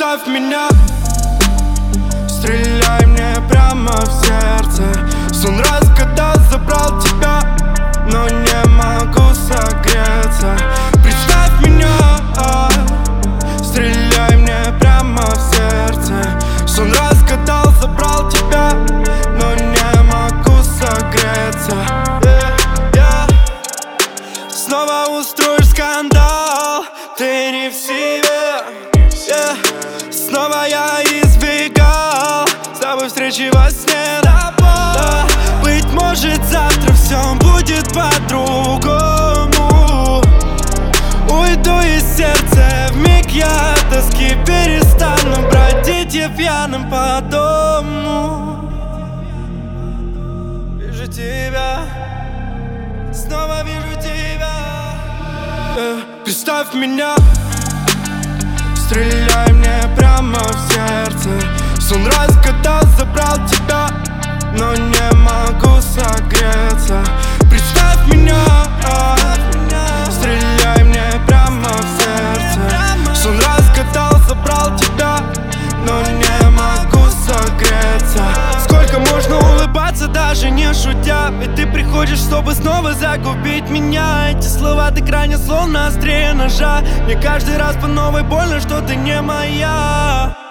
Представь меня, стреляй мне прямо в сердце. Сон раскатал, забрал тебя, но не могу согреться. Представь меня, стреляй мне прямо в сердце. Сон раскатал, забрал тебя, но не могу согреться. Снова устроишь скандал, ты не в себе. Снова я избегал с тобой встречи во сне. Быть может, завтра все будет по-другому. Уйду из сердца, вмиг я от тоски перестану бродить я пьяным по дому. Вижу тебя, снова вижу тебя. Представь меня, стреляй мне прямо в сердце. Сон раскатал, забрал тебя, но не могу согреться. Представь меня, стреляй мне прямо в сердце. Сон раскатал, забрал тебя, но не могу согреться. Сколько можно улыбаться, даже не шутя? Ведь ты приходишь, чтобы снова загубить меня. Эти слова ты крайне словно острее ножа. Мне каждый раз по новой больно, что ты не моя.